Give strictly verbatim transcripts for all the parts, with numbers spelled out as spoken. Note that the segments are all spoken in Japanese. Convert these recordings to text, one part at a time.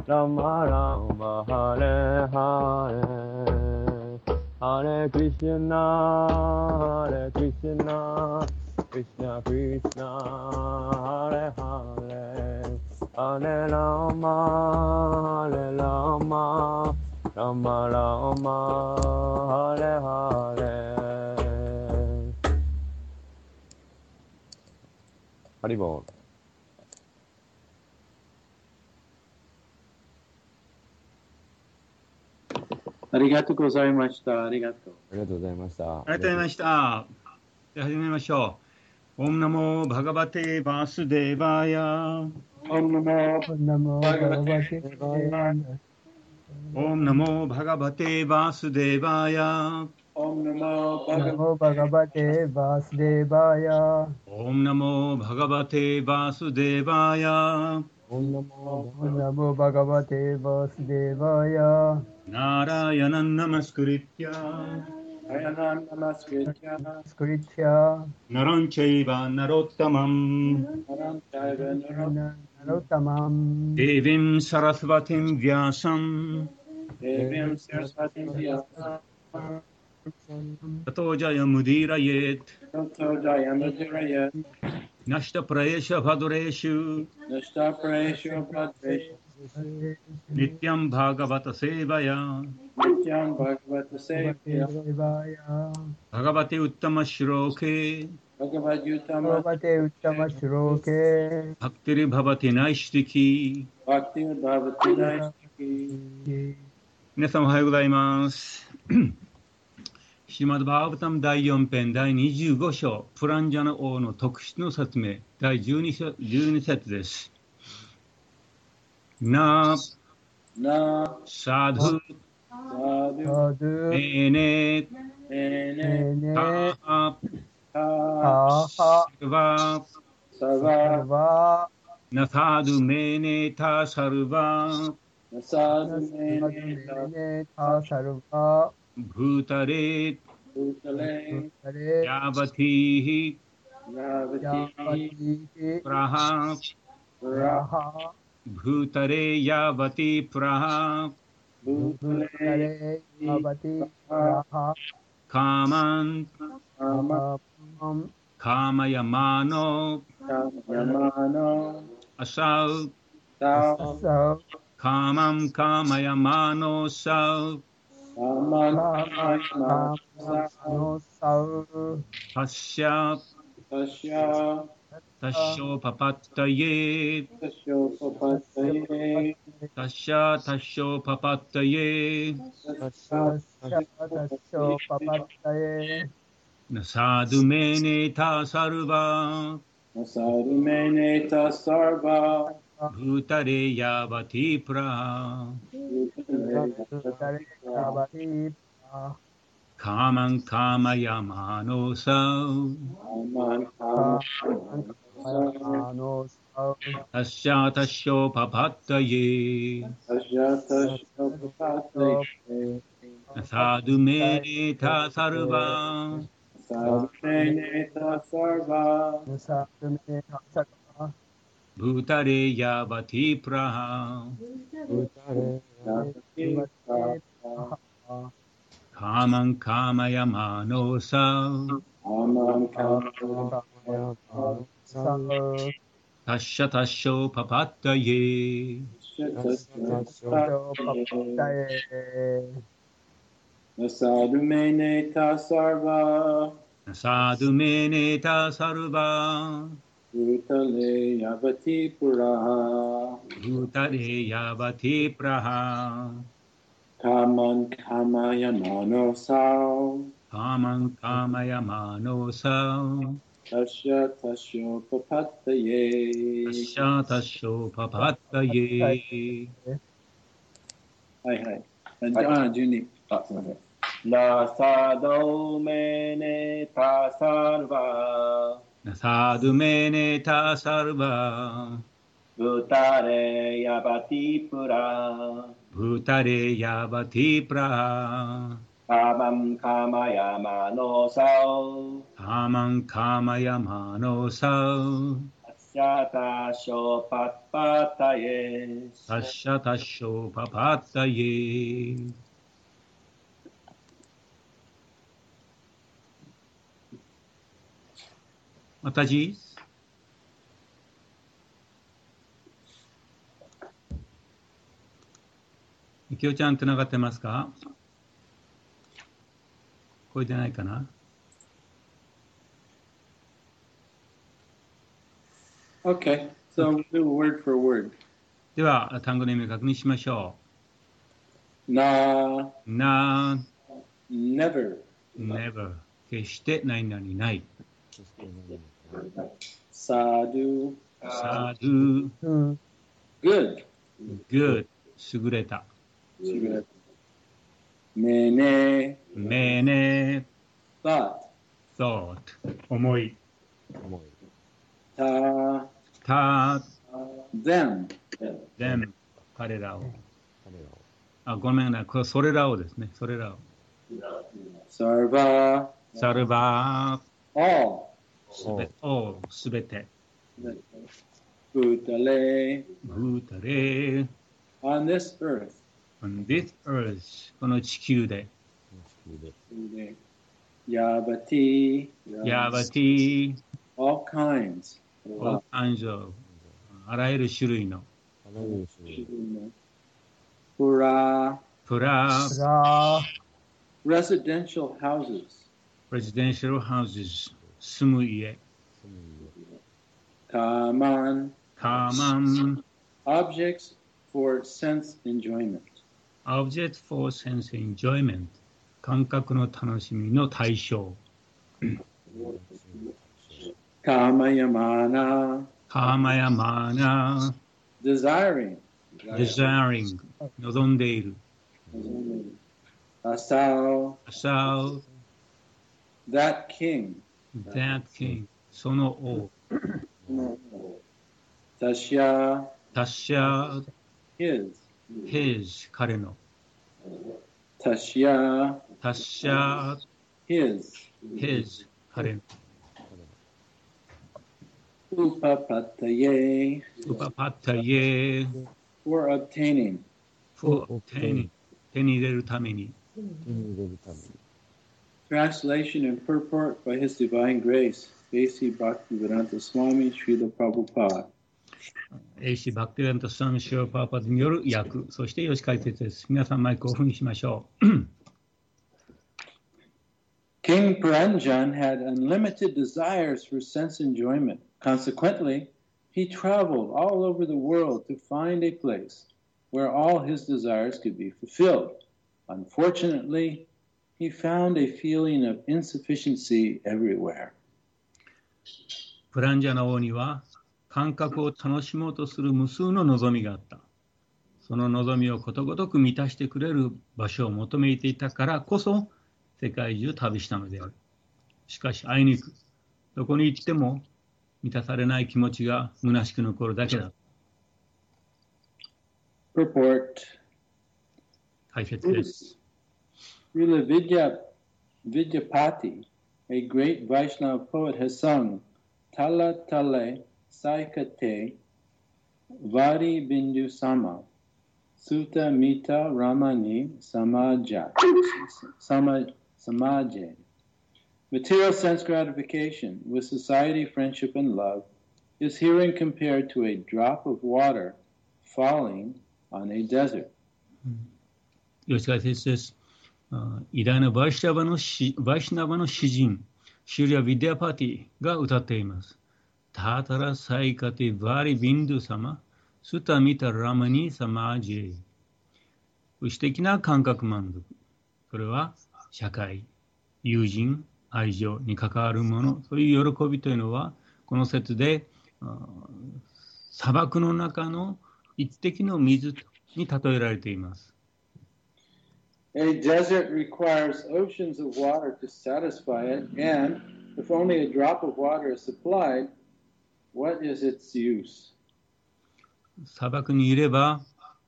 Rama Rama Hare Hare Hare Krishna Hare Krishna Krishna Krishna Hare Hare Hare Rama Hare Rama Rama Rama Hare Hare Haribol。 ありがとうございました。ありがとう。 ありがとうございました。 ありがとうございました。では始めましょう。オムナモバガバテバースデーバーヤ。 オムナモバガバテバーヤ。 オムナモバガバテバースデーバーヤ。 オムナモバガバテバースデーバーヤ。 オムナモバガバテバースデーバーヤ。 オムナモオムナモバガバテバースデーバーヤ。 ナラヤナナマスクリティナヤナナマスクリティア。スクリティア。 ナランチェイバナロッタマン。 ナランチェイバナロッタマン。 デヴィンサラスバティンヴィアサン。 デヴィンサラスバティンヴィアサン。 タトジャヤムディライエッタトジャヤムディライエッナシタプラエシャファドレーシュナシタプレーシュファドレーシュニティアンバーガバタセーバヤニティアンバーガバタセーバヤバガバテウッタマシュローケバガバテウッタマシュローケバクテリババティナイシティキバクテリババティナイシティキ。 皆さんおはようございますシマドバーブタムだいよん編だいにじゅうご章プランジャナ王の特質の説明だいじゅうに節です。ななサドゥサドゥメネメネタハタサルバサバナサドゥメネタサルバナサドゥメネタサルバブータレブータレヤバティヤバティプラハプラハブータレヤバティプラハブータレヤバティプラハカーマンカマンカーマヤマノカマヤマノアサウサウカーマンカーマヤマノサウカマンカマヤマノサウタッシャタシャタッショパパッタイエタショパパタイエタッシャタッショパパッタイエタシャタショパパタイエナサドゥメネタサルバナサドゥメネタサルバブータレヤバティプラブータレヤバティプラカーマンカーマヤマノサウカマンカマヤノサウタッシャタッショパパッタイエタシャタショパパタイエサドゥメネタサルバサドゥメネタサルバサドゥメネタサルバブータレヤバティプラブータレヤバティプラカーマンカーマヤマノサウカマンカマヤサウタッシャタッショパパッタイエタシャタショパパタイエナサドゥメネタサルバサドゥメネタサルバブータレヤバティプラブータレヤバティプラハカマンカマヤマノサウカーマンカーマヤマノサウタシャタショパパタイエタッシャタッショパパッタイエはいはい。じゃあ、順に。あ、すみません。ナサドメネタサルバナサドゥメネタサルバブタレヤバティプラブータレヤバティプラカマンカマヤマノサウカーマンカーマヤマノサウタッシャタショパッパタエス。 タッシャタッショパパッタイエ。私みきおちゃんつながってますか？聞こえてないかな？ Okay, so we'll do word for word. では単語の意味確認しましょ Na, う。な、 never. never 決して何々ない。 そして何 Sadhu, サドゥ、 good. good 優れた。 Mene, めね、 thought. thought 思い。 思い Ta, た、 them. them 彼らを。 彼らをあ、ごめんな、これそれらをですね。それらを。 Sarva, サルバ all. ー、すべて、all すべて。 Bhutale, ブータレ on this earth. on this earth この地球で。 地球で Yavati, ヤバティ、 all kinds. all kinds of あらゆる種類の。 あらゆる種類 Pura, プラ、 residential houses. residential houses 住む家。 住む家 Kaman, カーマン、 objects for sense enjoyment. object for sense enjoyment 感覚の楽しみの対象。 Kamayamana, カーマヤマーナ、 desiring. desiring 望んでいる。 Asau, サウ、 that king. that king その王。 Tasya, タッシャ、 his. his 彼の。 Tasya, タッシャ、 his. his 彼の。 Upapataye, ウパパッタイエ for obtaining. for obtaining 手に入れるために。 手に入れるために Translation and purport by His Divine Grace, A C Bhaktivedanta Swami Srila Prabhupada. エイシー バクティベントスワミシューパーパーによる訳、そしてよし解説です。皆さんマイクをオフにしましょう。 King Puranjan had unlimited desires for sense enjoyment. Consequently, he traveled all over the world to find a place where all his desires could be fulfilled. Unfortunately, he found a feeling of insufficiency everywhere. プランジャの王には感覚を楽しもうとする無数の望みがあった。その望みをことごとく満たしてくれる場所を求めていたからこそ世界中旅したのである。しかしあいにくどこに行っても満たされない気持ちが虚しく残るだけだ。 Purport. 解説です。 Srila Vidya, Vidyapati, a great Vaishnava poet, has sung Tala Tale Saikate Vari Bindu Sama Sutta Mita Ramani Samaja Sama, Samaje. Material sense gratification with society, friendship, and love is herein compared to a drop of water falling on a desert. よし解説です。偉大なバイシナバの詩、バイシナバの詩人、シュリア・ビディアパティが歌っています。タタラサイカティバリビンドゥ様、スタミタラマニサマージェイ。詩的な感覚満足。それは社会、友人、愛情に関わるもの、そういう喜びというのは、この説で砂漠の中の一滴の水に例えられています。 A desert requires oceans of water to satisfy it, and if only a drop of water is supplied, what is its use? 砂漠にいれば、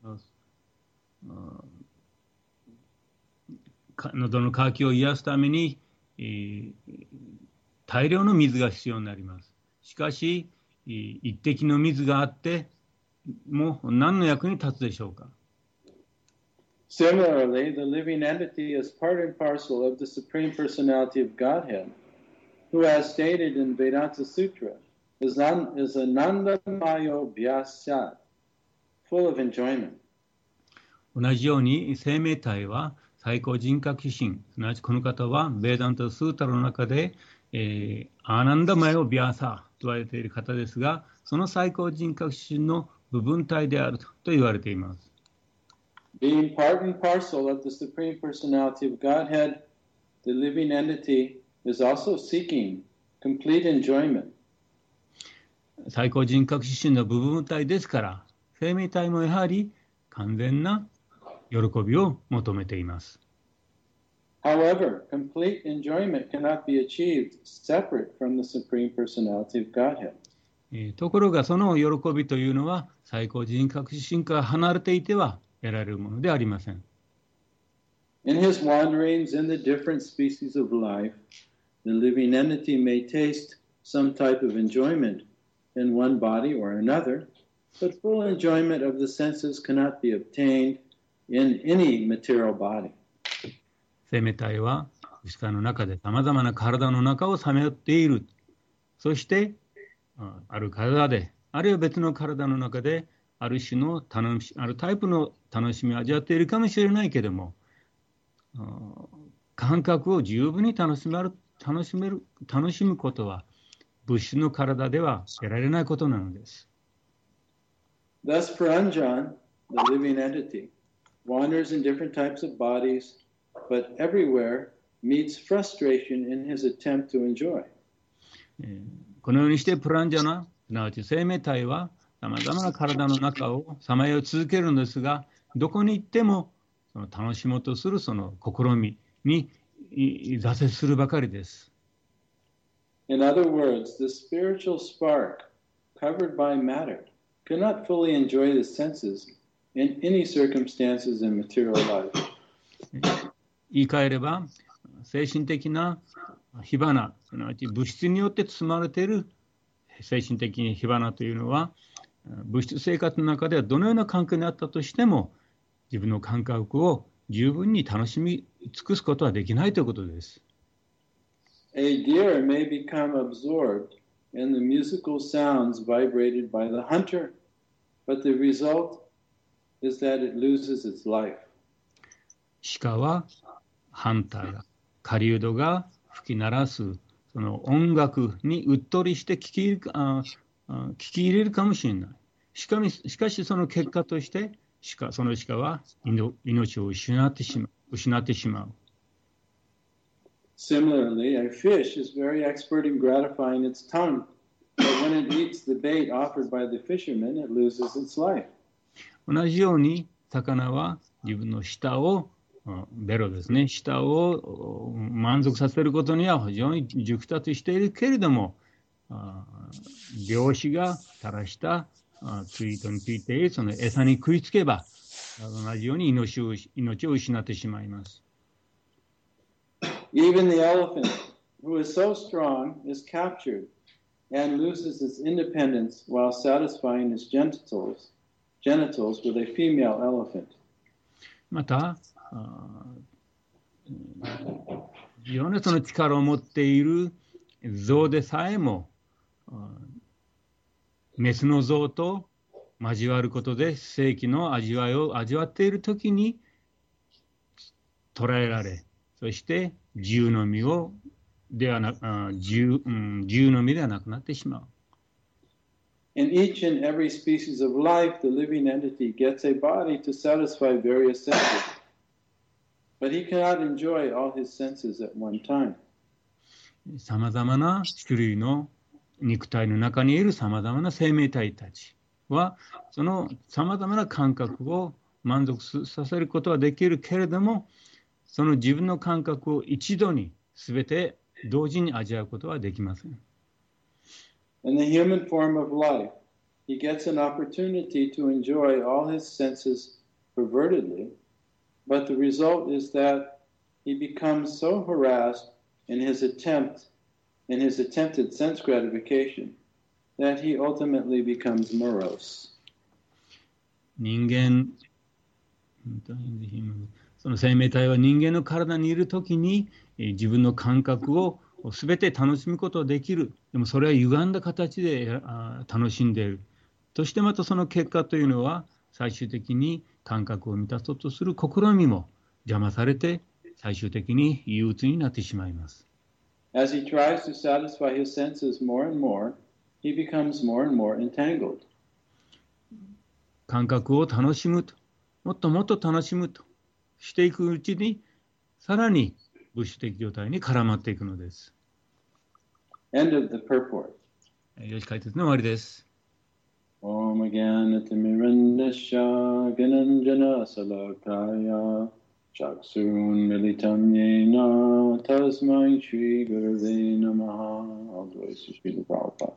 喉の渇きを癒すために、えー、大量の水が必要になります。しかし、 い一滴の水があってもう何の役に立つでしょうか。 Similarly, the living entity is part and parcel of the Supreme Personality of Godhead, who, as stated in Vedanta Sutra, is, an, is Anandamayo Vyasat, full of enjoyment. 同じように生命体は最高人格心、すなわちこの方はベーダントスータの中で、えー、アーナンダマヨビアーサーと言われている方ですが、その最高人格心の部分体であると言われています。 Being part and parcel of the Supreme Personality of Godhead, the living entity is also seeking complete enjoyment. 最高人格心の部分体ですから、生命体もやはり完全な喜びを求めています。 However, complete enjoyment cannot be achieved separate from the Supreme Personality of Godhead. えー、ところがその喜びというのは最高人格心から離れていては得られるものではありません。 In his wanderings in the different species of life, the living entity may taste some type of enjoyment in one body or another, but full enjoyment of the senses cannot be obtained in any material body. 生命体は物質の中でさまざまな体の中をさまよっている。そしてある体で、あるいは別の体の中である種の楽しあるタイプの楽しみを味わっているかもしれないけれども、感覚を十分に楽しめる、楽しめる、楽しむことは物質の体では得られないことなのです。 Thus, Puranjan, the living entity, wanders in different types of bodies, but everywhere meets frustration in his attempt to enjoy. このようにしてプランジャナ、すなわち生命体はさまざまな体の中をさまよい続けるのですが、どこに行ってもその楽しもうとするその試みに挫折するばかりです。 In other words, the spiritual spark covered by matter cannot fully enjoy the senses in any circumstances in material life. 言い換えれば、精神的な火花、すなわち物質によって包まれている精神的火花というのは、物質生活の中ではどのような環境にあったとしても、自分の感覚を十分に楽しみ尽くすことはできないということです。 A deer may become absorbed in the musical sounds vibrated by the hunter, but the result is that it loses its life. 鹿はハンターや狩人が吹き鳴らすその音楽にうっとりして聞き入れる、ああ聞き入れるかもしれない。しかし、しかしその結果として鹿、その鹿は命を失ってしまう。失ってしまう。 Similarly, a fish is very expert in gratifying its tongue, but when it eats the bait offered by the fisherman, it loses its life. 同じように魚は自分の舌をベロですね、舌を満足させることには非常に熟達しているけれども、漁師が垂らしたツイートについているその餌に食いつけば同じように命を、命を失ってしまいます。 Even the elephant, who is so strong, is captured and loses its independence while satisfying its genitals, genitals with a female elephant. また、非常にその力を持っている象でさえも、メスの象と交わることで性器の味わいを味わっているときに捕らえられ、そして自由の身をではな、自由、うん、自由の身ではなくなってしまう。 In each and every species of life, the living entity gets a body to satisfy various senses, but he cannot enjoy all his senses at one time. さまざまな種類の肉体の中にいるさまざまな生命体たちは、そのさまざまな感覚を満足させることはできるけれども、その自分の感覚を一度に全て同時に味わうことはできません。 In the human form of life, he gets an opportunity to enjoy all his senses pervertedly, but the result is that he becomes so harassed in his attempt, in his attempted sense gratification, that he ultimately becomes morose. 人間、その生命体は人間の体にいるときに自分の感覚をすべて楽しむことができる。でもそれは歪んだ形で楽しんでいる。そしてまたその結果というのは最終的に感覚を満たそうとする試みも邪魔されて最終的に憂鬱になってしまいます。 As he tries to satisfy his senses more and more, he becomes more and more entangled. 感覚を楽しむと、もっともっと楽しむとしていくうちに、さらに物質的状態に絡まっていくのです。 End of the purport. よし解説の終わりです。 Om Agyanatimirandasya Gananjana Salakaya Chaksun Militam Yena Tasmai Shri Gurave Namaha. All glories to Srila Prabhupada.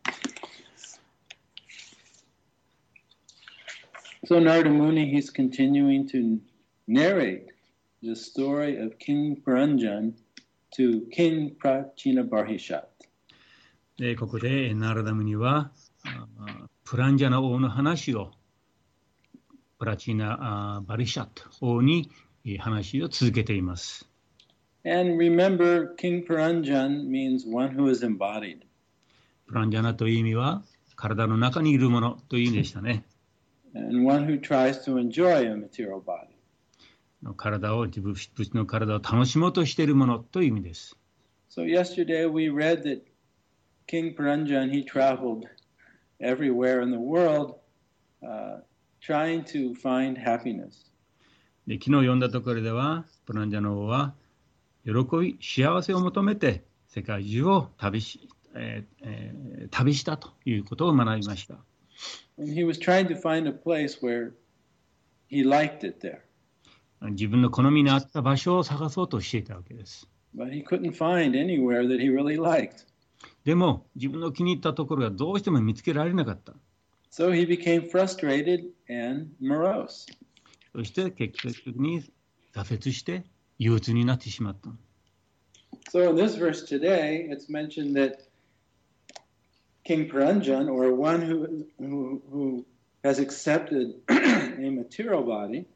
So Narada Muni, he's continuing to narrate the story of King Puranjan to King Prachinabarhishat. でここでナラダムニはプランジャナ王の話をプラチナバリシャット王に話を続けています。 And remember, King Puranjan means one who is embodied. プランジャナという意味は体の中にいるものという意味でしたね。 And one who tries to enjoy a material body. 体を自分の体を楽しもうとしているものという意味です。 So yesterday we read that King Puranjan, he traveled everywhere in the world uh, trying to find happiness. で昨日読んだところではプランジャナ王は喜び幸せを求めて世界中を旅し、えーえー、旅したということを学びました。 And he was trying to find a place where he liked it there. 自分の好みに合った場所を探そうとしていたわけです。 But he couldn't find anywhere that he really liked. でも自分の気に入ったところがどうしても見つけられなかった。 So he became frustrated and morose. そして結局的に挫折して憂鬱になってしまった。 So in this verse today, it's mentioned that King Puranjan, or one who, who, who has accepted a material body,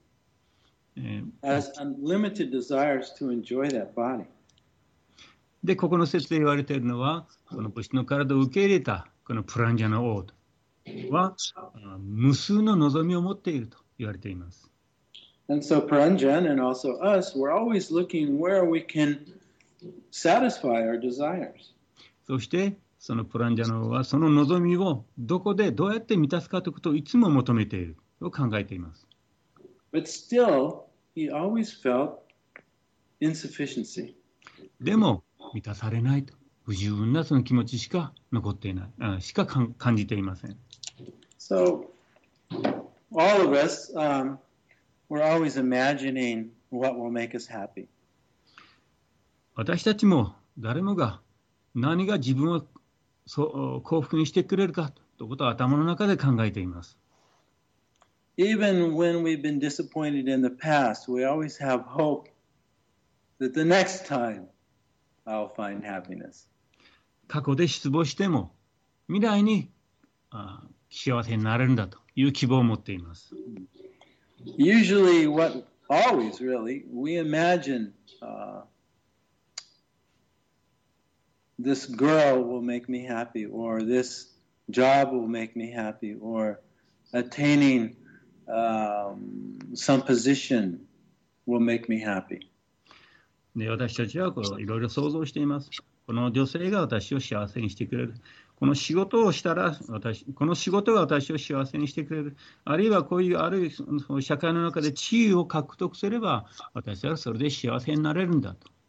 has unlimited desires to enjoy that body. で、ここの説で言われているのは、この物質の体を受け入れたこのプランジャナ王は無数の望みを持っていると言われています。 And so Puranjan and also us, we're always looking where we can satisfy our desires. そしてそのプランジャナ王はその望みをどこでどうやって満たすかということをいつも求めていると考えています。 But still, he always felt insufficiency. でも満たされないと不十分なその気持ちしか残っていない、あしか感じていません。 So all of us, um, we're always imagining what will make us happy. 私たちも誰もが何が自分をそう幸福にしてくれるかということを頭の中で考えています。 Even when we've been disappointed in the past, we always have hope that the next time I'll find happiness. 過去で失望しても未来にあ幸せになれるんだという希望を持っています。 Usually, what always really, we imagine uh, this girl will make me happy, or this job will make me happy, or attaining um, some position will make me happy. で私たちはこういろいろ想像しています。この女性が私を幸せにしてくれる。この仕事をしたら私、この仕事が私を幸せにしてくれる。あるいはこういうあるいは社会の中で地位を獲得すれば私はそれで幸せになれるんだと。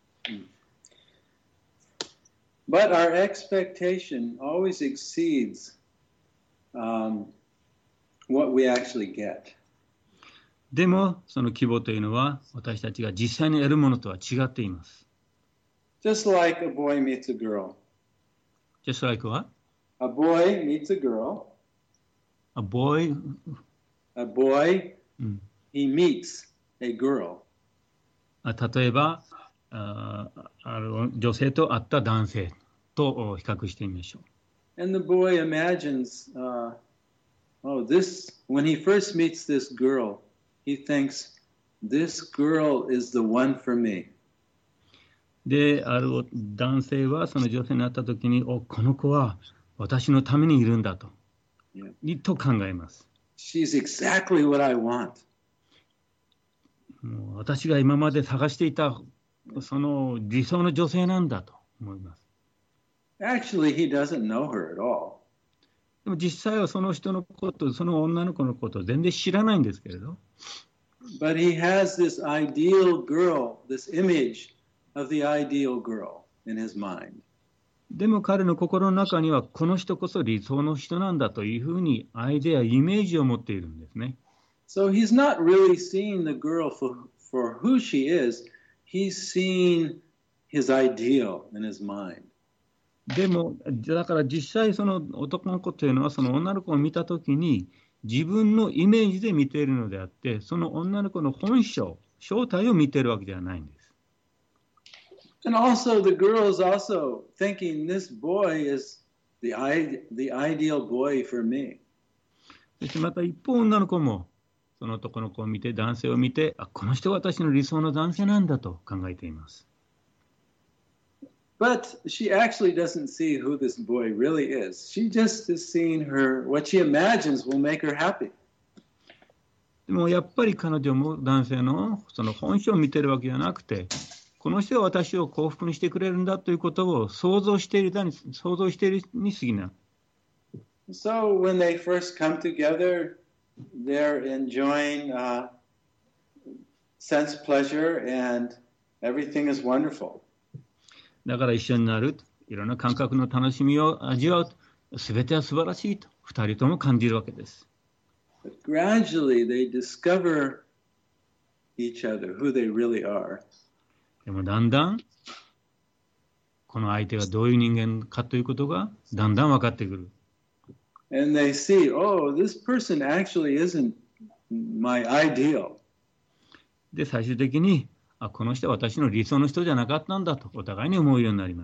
But our expectation always exceeds um, what we actually get. でもその希望というのは私たちが実際に得るものとは違っています。 Just like a boy meets a girl. Just like what? A boy meets a girl. A boy? A boy, うん、 he meets a girl. 例えばああの女性と会った男性と比較してみましょう。 And the boy imagines, uh, oh, this, when he first meets this girl, he thinks, this girl is the one for me. で、ある男性はその女性に会ったときに、お、この子は私のためにいるんだと、 Yeah. と考えます。 She's exactly what I want. もう私が今まで探していたその理想の女性なんだと思います。 Actually, he doesn't know her at all. でも実際はその人のこと、その女の子のことを全然知らないんですけれど。 But he has this ideal girl, this image of the ideal girl in his mind. でも彼の心の中にはこの人こそ理想の人なんだというふうにアイデア、イメージを持っているんですね。 So he's not really seeing the girl for, for who she is. He's seeing his ideal in his mind. でも、だから実際その男の子というのはその女の子を見たときに自分のイメージで見ているのであって、その女の子の本性、正体を見ているわけではないんです。 And also the girl is also thinking this boy is the, the ideal boy for me. そしてまた一方女の子もその男の子を見て、男性を見て、あ、この人は私の理想の男性なんだと考えています。 But she actually doesn't see who this boy really is. She just is seeing her, what she imagines will make her happy. でもやっぱり彼女も男性のその本性を見ているわけじゃなくて、この人は私を幸福にしてくれるんだということを想像しているに、想像しているに過ぎない。 So when they first come together, they're enjoying uh, sense pleasure and everything is wonderful. だから一緒になる、いろんな感覚の楽しみを味わう、すべては素晴らしいと二人とも感じるわけです。 But gradually they discover each other, who they really are. でもだんだんこの相手がどういう人間かということがだんだん分かってくる。 And they see, oh, this person actually isn't my ideal. で、最終的に、あ、この人は私の理想の人じゃなかったんだとお互いに思うようになります。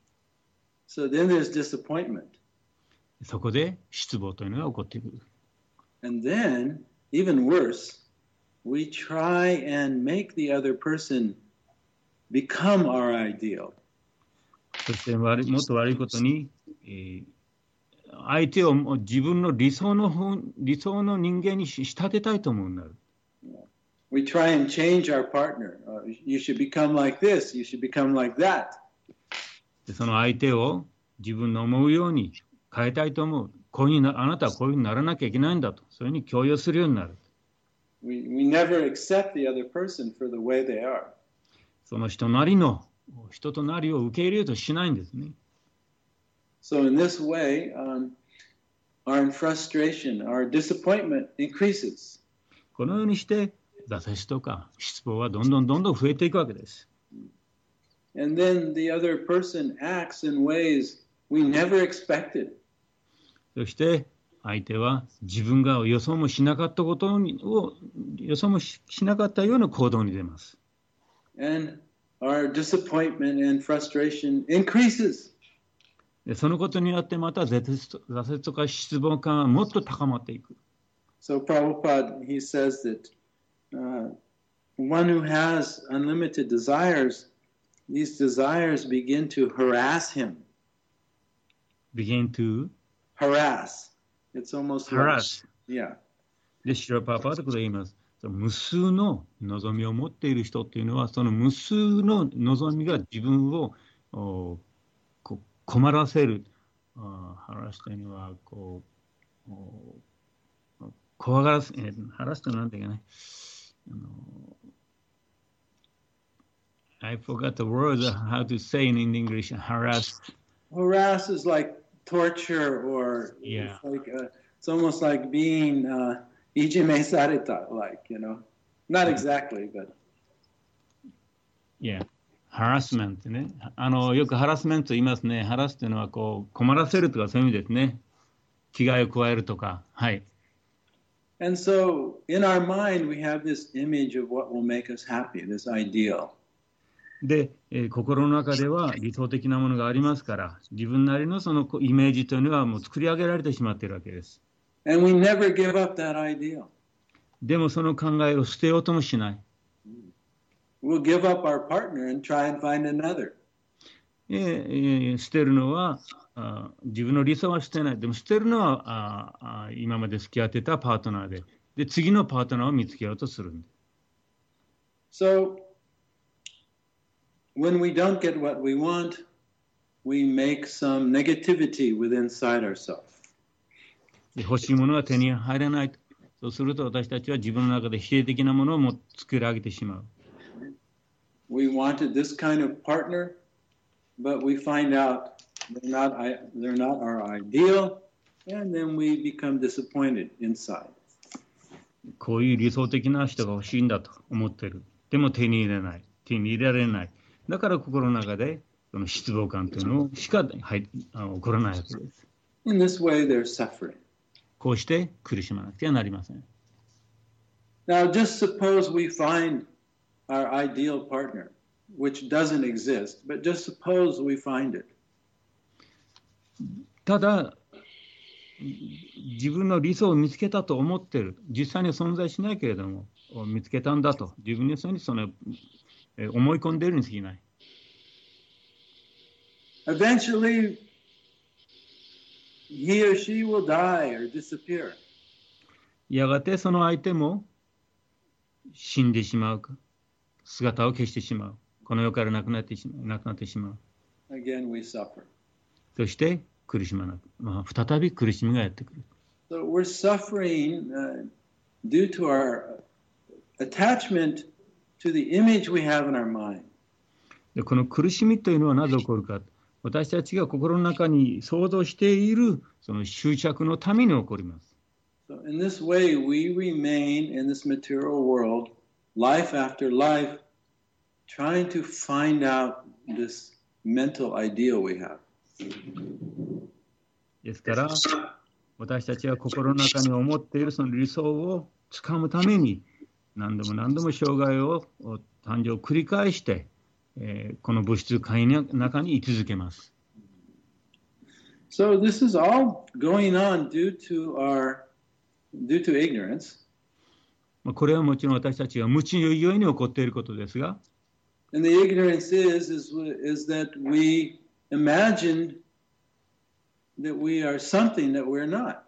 So then there's disappointment. そこで失望というのが起こってくる。 And then, even worse, we try and make the other person become our ideal. そして悪いもっと悪いことに、えー、相手を自分の理想の理想の人間に仕立てたいと思うようになる。 We try and change our partner. Uh, you should become like this. You should become like that. でその相手を自分の思うように変えたいと思う。こういうなあなたはこういうふうにならなきゃいけないんだと、そういうふうに強要するようになる。 We, we never accept the other person for the way they are. その人なりの人となりを受け入れようとしないんですね。 So in this way, um, our frustration, our disappointment increases. このようにして挫折とか失望はどんどんどんどん増えていくわけです。 And then the other person acts in ways we never expected. そして相手は自分が予想もしなかったことを予想も し, しなかったような行動に出ます。 And our disappointment and frustration increases. でそのことによってまた挫折とか失望感はもっと高まっていく。 So Prabhupada, he says that uh, one who has unlimited desires, these desires begin to harass him. begin to harass. It's almost harass. Like, yeah. で、シラパーパーということを言います。無数の望みを持っている人っていうのは、その無数の望みが自分をおこ困らせる。ハラスというのは、こう、怖がらせ、えー、ハラスとなんていうかね。あの I forgot the word how to say in English, harass. Harass is like torture or yeah. it's like a, it's almost like being uh, ijime sareta, like, you know. Not exactly, but. Yeah. Harassment ね。あの、よくハラスメント言いますね。ハラスというのはこう困らせるとかそういう意味ですね。危害を加えるとか。はい。 And so, in our mind, we have this image of what will make us happy, this ideal. で、えー心の中では理想的なものがありますから、自分なりのそのイメージというのはもう作り上げられてしまっているわけです。 And we never give up that ideal. でもその考えを捨てようともしない。 We'll give up our partner and try and find another. えーえー捨てるのはあ自分の理想は捨てない。でも捨てるのはああ今まで付き合ってたパートナーで、で次のパートナーを見つけようとするんです。 So, when we don't get what we want, we make some negativity within inside ourselves. で欲しいものが手に入らない。そうすると私たちは自分の中で否定的なものをも作り上げてしまう。 We wanted this kind of partner, but we find out they're not, they're not our ideal, and then we become disappointed inside. こういう理想的な人が欲しいんだと思っている。でも手に入れない。手に入れられない。だから心の中でその失望感というのしか入あ起こらないわけです。 In this way, they're suffering. こうして苦しまなくてはなりません。 Now, just suppose we find our ideal partner, which doesn't exist, but just suppose we find it. ただ、自分の理想を見つけたと思っている。実際には存在しないけれども、見つけたんだと。自分にその思い込んでいるに過ぎない。 Eventually, he or she will die or disappear. やがてその相手も死んでしまうか、姿を消してしまう。この世からなくなってしまう。なくなってしまう。 Again, we suffer. そして苦しまなく、まあ、再び苦しみがやってくる。 So we're suffering uh, due to our attachment to the image we have in our mind. でこの苦しみというのはなぜ起こるか。私たちが心の中に想像しているその執着のために起こります。 So in this way, we remain in this material world, life after life, trying to find out this mental ideal we have. ですから私たちは心の中に思っているその理想をつかむために何度も何度も生涯を誕生を繰り返して、えー、この物質界の中に居続けます。 So this is all going on due to our due to ignorance. これはもちろん私たちが無知のゆえに起こっていることですが、 And the ignorance is is is that we imagined that we are something that we're not.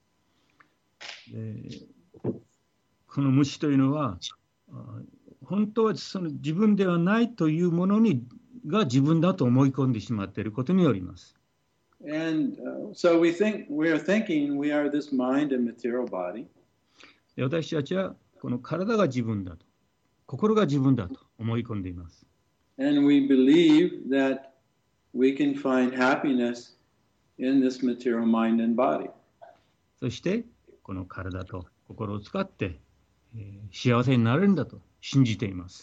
この無知というのは本当はその自分ではないというものにが自分だと思い込んでしまっていることによります。 And uh, so we think we are thinking we are this mind and material body. 私たちはこの体が自分だと、心が自分だと思い込んでいます。 And we believe that we can find happiness in this material mind and body. そしてこの体と心を使って、えー、幸せになれるんだと信じています。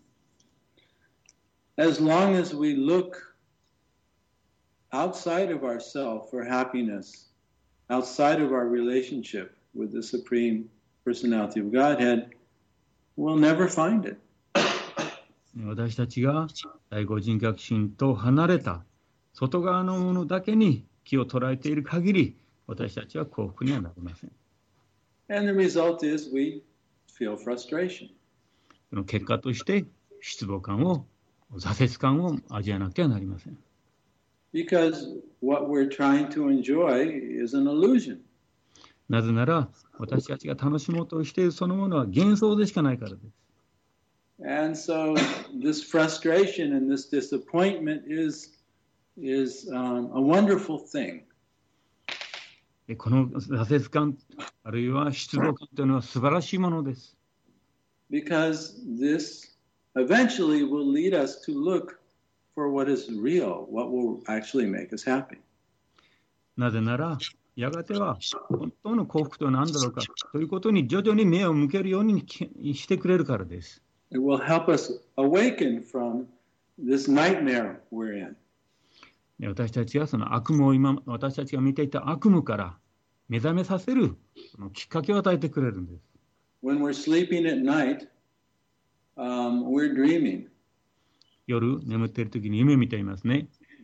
As long as we look outside of ourself for happiness, outside of our relationship with the Supreme Personality of Godhead, we'll never find it. 私たちが第五人格心と離れた外側のものだけに気を捉えている限り、私たちは幸福にはなりません。 And the result is we feel frustration. その結果として失望感を、挫折感を味わわなくてはなりません。 Because what we're trying to enjoy is an illusion. なぜなら私たちが楽しもうとしているそのものは幻想でしかないからです。 And so this frustration and this disappointment is, is um, a wonderful thing. この挫折感あるいは失望感というのは素晴らしいものです。 Because this eventually will lead us to look for what is real, what will actually make us happy. なぜならやがては本当の幸福とは何だろうかということに徐々に目を向けるようにしてくれるからです。 It will help us awaken from this nightmare we're in. 私たちがその悪夢を今私たちが見ていた悪夢から目覚めさせるそのきっかけを与えてくれるんです。 When we're sleeping at night, um, we're dreaming. 夜眠っている時に夢見ていますね。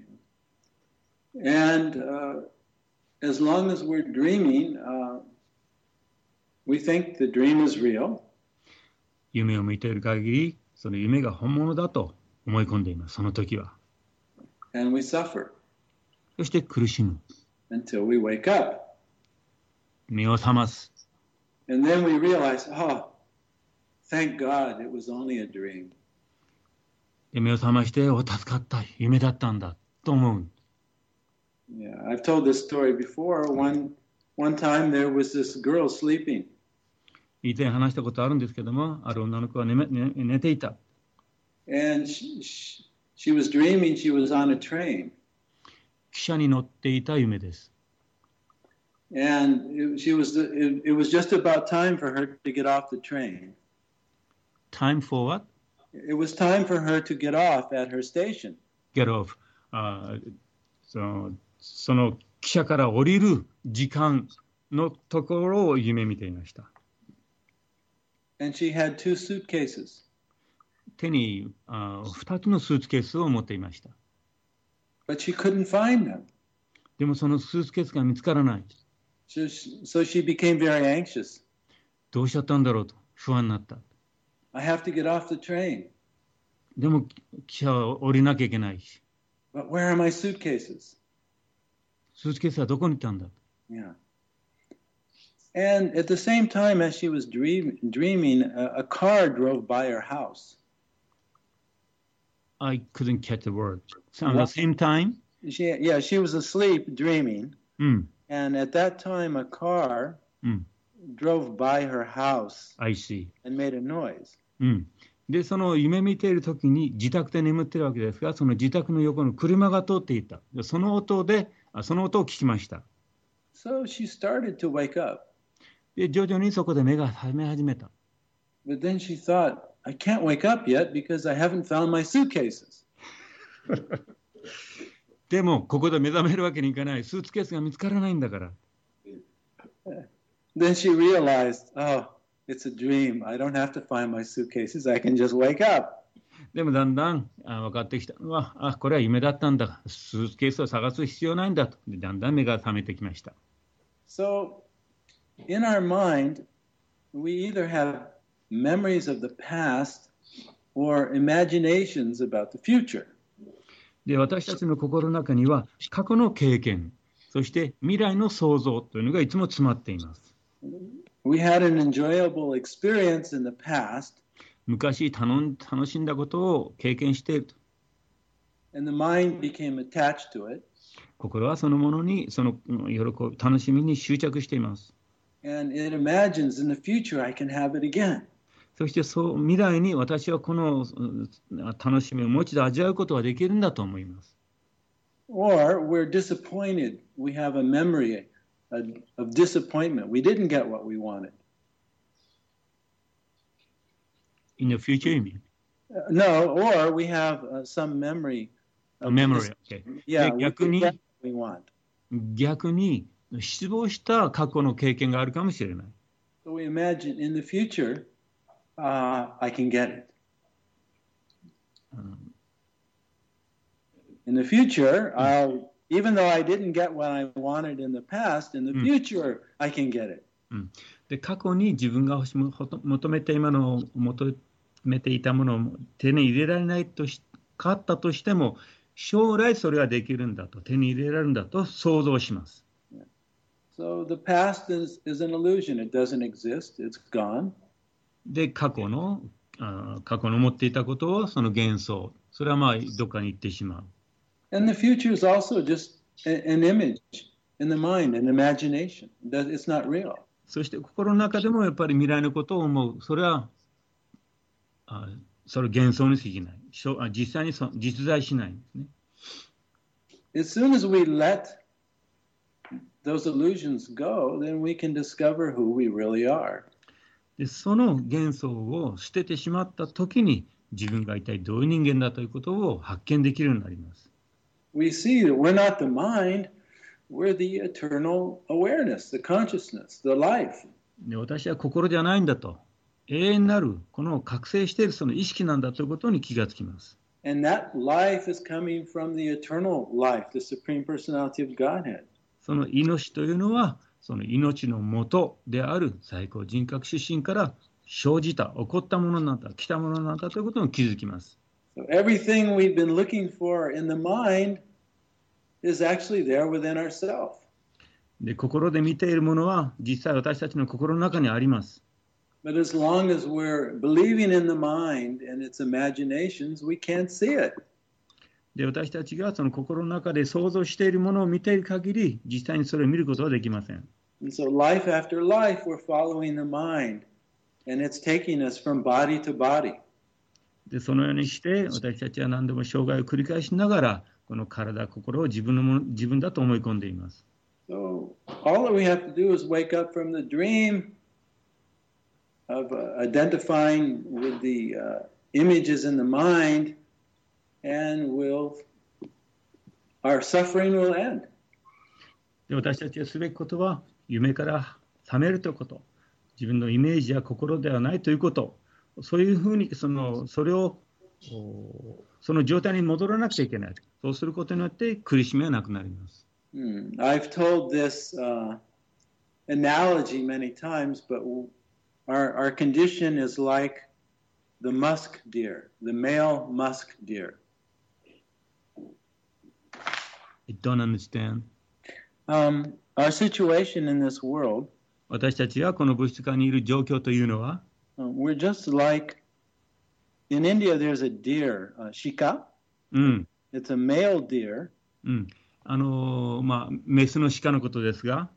And uh, as long as we're dreaming, uh, we think the dream is real. 夢を見ている限り、その夢が本物だと思い込んでいます、その時は。 And we suffer そして苦しむ。 until we wake up. 目を覚ます。 And then we realize, oh, thank God it was only a dream. で目を覚まして、お、助かった、夢だったんだと思う。 Yeah, I've told this story before. One, one time there was this girl sleeping. 以前話したことあるんですけども、ある女の子は 寝, 寝, 寝ていた。 And she, she, she was dreaming she was on a train. 汽車に乗っていた夢です。 And it, she was, it, it was just about time for her to get off the train. Time for what? It was time for her to get off at her station. Get off. あそのその汽車から降りる時間のところを夢見ていました。 And she had two suitcases. 手にあ二つのスーツケースを持っていました。 But she couldn't find them. でもそのスーツケースが見つからない。 So she, so she became very anxious. どうしちゃったんだろうと不安になった。 I have to get off the train. でも汽車を降りなきゃいけないし。 But where are my suitcases? スーツケースはどこに行ったんだ。 Yeah. And at the same time as she was dream, dreaming, a, a car drove by her house. I couldn't catch the word. So at the same time? She, yeah, she was asleep dreaming. うん。 And at that time, a car うん。 drove by her house I see. and made a noise. うん。で、その夢見ているときに自宅で眠っているわけですが、その自宅の横の車が通っていた。でその音で、その音を聞きました。 So she started to wake up. で、徐々にそこで目が覚め始めた。 But then she thought, I can't wake up yet because I haven't found my suitcases. でも、ここで目覚めるわけにいかない。スーツケースが見つからないんだから。 Then she realized, oh, it's a dream. I don't have to find my suitcases. I can just wake up. でもだんだんあ分かってきた。うわ、あ、これは夢だったんだ。スーツケースを探す必要ないんだと。でだんだん目が覚めてきました。 So, in our mind, we either have memories of the past or imaginations about the future. で、私たちの心の中には過去の経験、そして未来の想像というのがいつも詰まっています。 We had an enjoyable experience in the past. 昔楽しんだことを経験していると。 And the mind became attached to it. 心はそのものに、その喜び、楽しみに執着しています。 And it imagines in the future I can have it again. そしてそう未来に私はこの楽しみをもう一度味わうことができるんだと思います。 Or we're disappointed. We have a memory of disappointment. We didn't get what we wanted. In the future, you mean? No, or we have uh, some memory. A memory, okay. Yeah, で逆に we get what we want. 逆に失望した過去の経験があるかもしれない。 So we imagine in the future, uh, I can get it. Um, in the future, I'll, even though I didn't get what I wanted in the past, in the future, I can get it. うんで過去に自分が欲し求めていたものを求めていたものを手に入れられないとしかったとしても将来それはできるんだと手に入れられるんだと想像します。 So the past is, is an illusion. It doesn't exist. It's gone. で過去のあ過去の持っていたことをその幻想それはまあどっかに行ってしまう。 And the future is also just an image in the mind, an imagination. It's not real. そして心の中でもやっぱり未来のことを思う。それはあそれ幻想に過ぎない。実際にそ実在しないんですね。 As soon as we let those illusions go, then we can discover who we really are. でその幻想を捨ててしまった時に自分が一体どういう人間だということを発見できるようになります。 We see that we're not the mind, we're the eternal awareness, the consciousness, the life. で私は心じゃないんだと。永遠なるこの覚醒しているその意識なんだということに気がつきます。 And that life is coming from the eternal life, the Supreme Personality of Godhead. その命というのは、その命の元である最高人格出身から生じた、起こったものなんだ、来たものなんだということに気づきます。 So everything we've been looking for in the mind is actually there within ourselves. で、心で見ているものは実際私たちの心の中にあります。 But as long as we're believing in the mind and its imaginations, we can't see it. で、私たちがその心の中で想像しているものを見ている限り、実際にそれを見ることはできません。 And so life after life, we're following the mind, and it's taking us from body to body. で、そのようにして私たちは何度も障害を繰り返しながら、この体、心を自分のもの、自分だと思い込んでいます。 So all that we have to do is wake up from the dream of uh, identifying with the uh, images in the mind, and we'll, our suffering will end. で、私たちがすべきことは、夢から覚めるということ、自分のイメージや心ではないということ、そういうふうにその、それを、その状態に戻らなくちゃいけない。そうすることによって苦しみはなくなります。 Hmm. I've told this uh, analogy many times, but our, our condition is like the musk deer, the male musk deer. I don't understand. Um, our situation in this world, 私たちがこの物質界にいる状況というのは、 uh, we're just like, in India there's a deer, uh, shika. うん、 It's a male deer. うん、あのー、まあ、メスの鹿のことですが、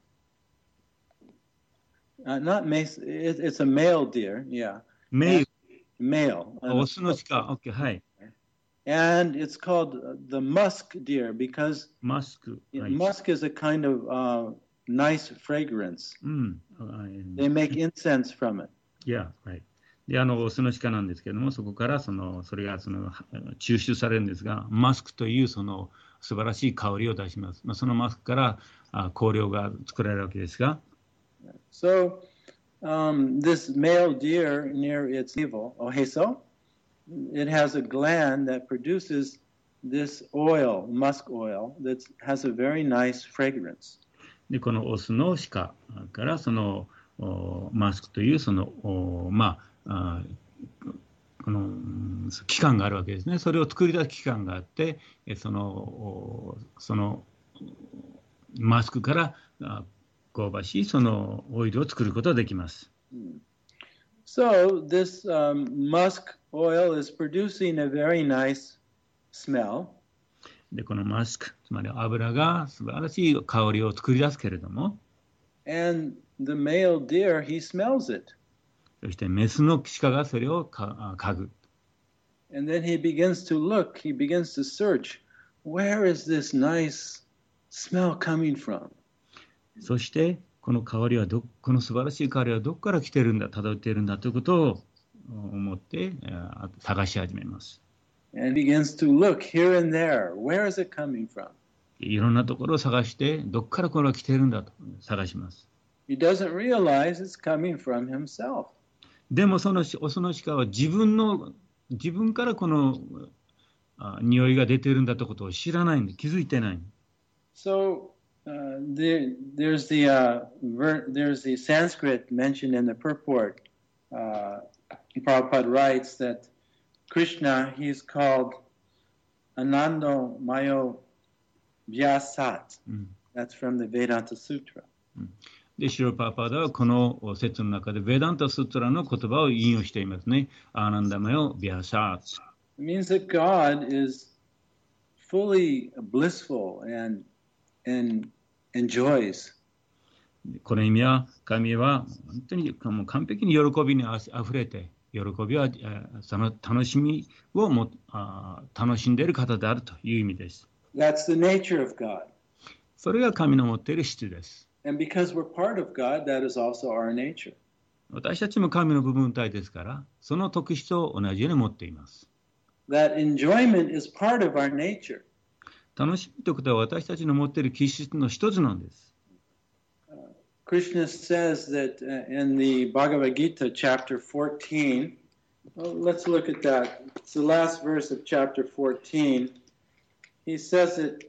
Uh, not mace, it, it's a male deer, yeah. メイ、 Male. オスの鹿、OK、はい。 And it's called uh, the musk deer because マスク、はい。 musk is a kind of uh, nice fragrance. うん、 They make incense from it. Yeah, right. で、あの、オスの鹿なんですけども、そこからその、それがその、抽出されるんですが、マスクというその、素晴らしい香りを出します。まあ、そのマスクからあ香料が作られるわけですが、 So um, this male deer near its navel, oheso, it has a gland that produces this oil, musk oil, that has a very nice fragrance. で、このオスの鹿からそのマスクというその、まあ、あこの器官があるわけですね。それを作り出す器官があって、その、そのマスクから香ばしいそのオイルを作ることができます。 So this um, musk oil is producing a very nice smell. で、このマスク、つまり油が素晴らしい香りを作り出すけれども、 And the male deer, he smells it. そしてメスの鹿がそれを嗅ぐ。 And then he begins to look, he begins to search, where is this nice smell coming from? そしてこの香りはど、この素晴らしい香りはどこから来てるんだ、漂っているんだということを思って探し始めます。 And begins to look here and there. Where is it coming from? いろんなところを探して、どこからこれが来ているんだと探します。 He doesn't realize it's coming from himself. でもそのオスの鹿は自分の自分からこのあ匂いが出ているんだということを知らないんで、気づいてない。 So uh, there, there's the uh, ver- there's the Sanskrit mentioned in the purport. Uh, Prabhupada writes that Krishna, he's called Anando Mayo Vyasat. That's from the Vedanta Sutra. で、シロパーパーダはこの説の中でベダンタストラの言葉を引用していますね。アーナンダマヨビアサーツ。 It means that God is fully blissful and, and enjoys. この意味は、神は本当にもう完璧に喜びにあふれて、喜びはその楽しみをもあ楽しんでいる方であるという意味です。 That's the nature of God. それが神の持っている質です。 And because we're part of God, that is also our nature. 私たちも神の部分体ですから、その特質を同じように持っています。 That enjoyment is part of our nature. 楽しみということは私たちの持っている気質の一つなんです。 Uh, Krishna says that uh, in the Bhagavad Gita, chapter fourteen, Well, let's look at that. It's the last verse of chapter fourteen. He says that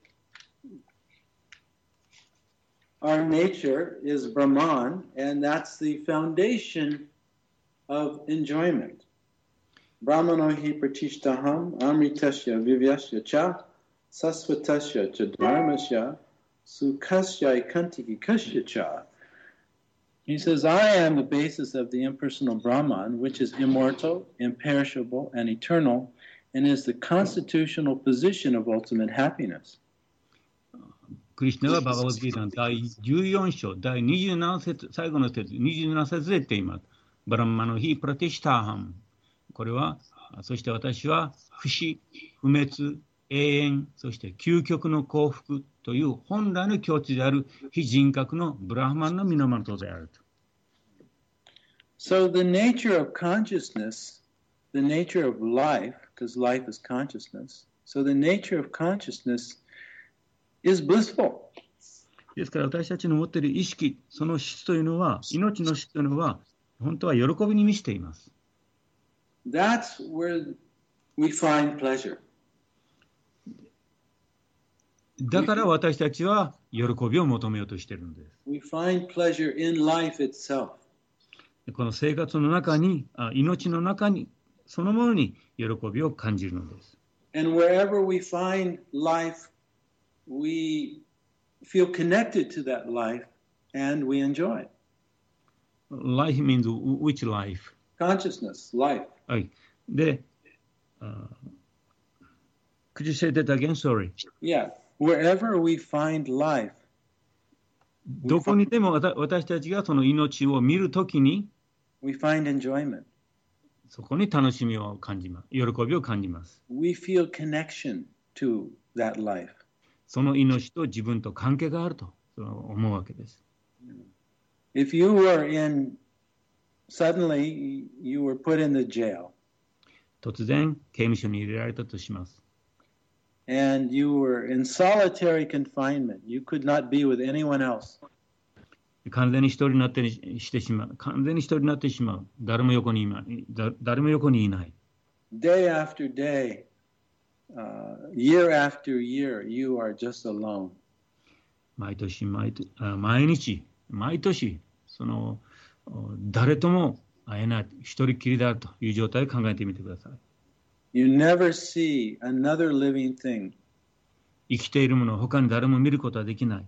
our nature is Brahman, and that's the foundation of enjoyment. Brahmano hi pratishtaham amritasya vivyasya cha sasvatasya cha dharmasya sukhasya ikantiki kasya cha. He says, I am the basis of the impersonal Brahman, which is immortal, imperishable, and eternal, and is the constitutional position of ultimate happiness. クリシュナがバガバッドギータのだいじゅうよん章、だいにじゅうなな節、最後の節、にじゅうなな節で言っています。バランマのヒプラティシターハム。これは、そして私は不死、不滅、永遠、そして究極の幸福という本来の境地である非人格のブラハマンの源であると。 So the nature of consciousness, the nature of life, because life is consciousness, so the nature of consciousness is blissful. ですから私たちの持っている意識、その質というのは、命の質というのは、本当は喜びに満ちています。 That's where we find pleasure. だから私たちは喜びを求めようとしているんです。 We find pleasure in life itself. この生活の中に、あ命の中に、そのものに喜びを感じるのです。 And wherever we find life, we feel connected to that life and we enjoy it. Life means which life? Consciousness, life. はい。で、uh, could you say that again? Sorry. Yeah. Wherever we find life, どこにでも私たちがその命を見るときに、 we find enjoyment. そこに楽しみを感じます。喜びを感じます。 We feel connection to that life. その命と自分と関係があると思うわけです。 If you were in, suddenly you were put in the jail. 突然刑務所に入れられたとします。 And you were in solitary confinement. You could not be with anyone else. 完全に一人になってしてしまう。完全に一人になってしまう。誰も横にいない。誰も横にいない。 Day after day, uh, year after year, you are just alone. 毎年毎年、毎日、毎年、その誰とも会えない、一人きりであるという状態を考えてみてください。 You never see another living thing. 生きているものを他に誰も見ることはできない。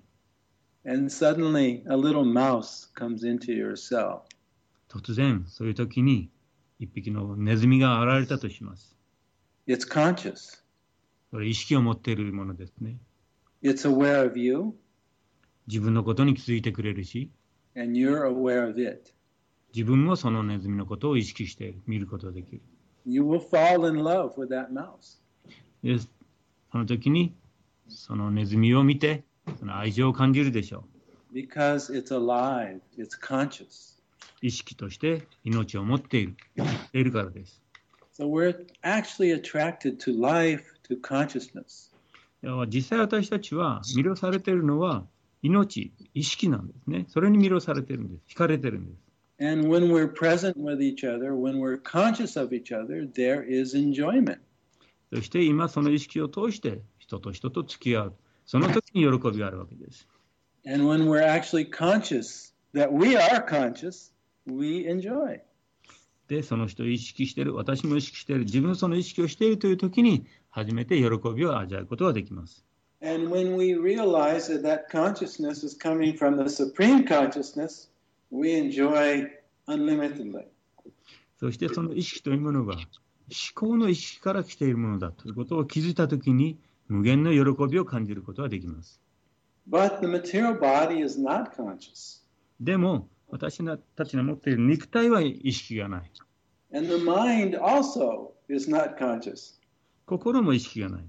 And suddenly a little mouse comes into your cell. 突然、そういう時に一匹のネズミが現れたとします。 It's conscious. それ意識を持っているものですね。 It's aware of you. 自分のことに気づいてくれるし、 and you're aware of it. 自分もそのネズミのことを意識して見ることができる。 You will fall in love with that mouse. で、その時にそのネズミを見て、その愛情を感じるでしょう。Because it's alive, it's conscious. 意識として命を持っている、生きているからです。 So we're actually attracted to life, to consciousness. 実際私たちは魅了されているのは命、意識なんですね。それに魅了されているんです。惹かれているんです。 And when we're present with each other, when we're conscious of each other, there is enjoyment. そして今その意識を通して人と人と付き合う。その時に喜びがあるわけです。 And when we're actually conscious that we are conscious, we enjoy. で、その人を意識している、私も意識している、自分のその意識をしているという時に初めて喜びを味わうことができます。 And when we realize that that consciousness is coming from the supreme consciousness, we enjoy unlimitedly. そしてその意識というものが思考の意識から来ているものだということを気づいたときに無限の喜びを感じることができます。 But the material body is not conscious. でも私たちの持っている肉体は意識がない。 And the mind also is not conscious. 心も意識がない。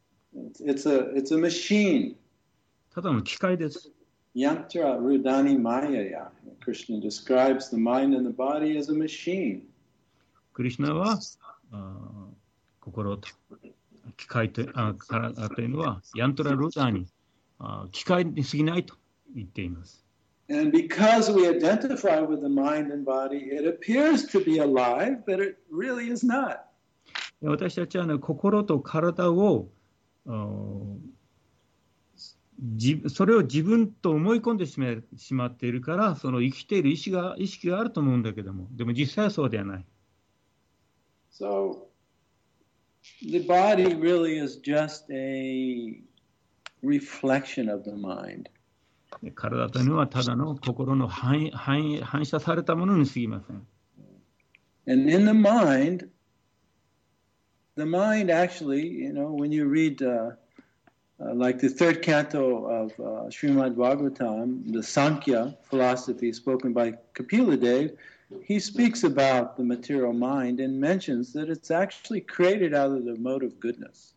It's a, it's a machine. ただの機械です。 Yantra Rudani Mayaya. Krishna describes the mind and the body as a machine. クリシュナは心と機械とあ体というのはヤントラルーダーに機械に過ぎないと言っています。 And because we identify with the mind and body, it appears to be alive, but it really is not. 私たちは、ね、心と体をじそれを自分と思い込んでしましまっているから、その生きている意識が、意識があると思うんだけども、でも実際はそうではない。 So, the body really is just a reflection of the mind. 体というのはただの心の反反反射されたものに過ぎません。 And in the mind, the mind actually, you know, when you read uh, uh, like the third canto of uh, Srimad Bhagavatam, the Sankhya philosophy spoken by Kapila Dev, he speaks about the material mind and mentions that it's actually created out of the mode of goodness.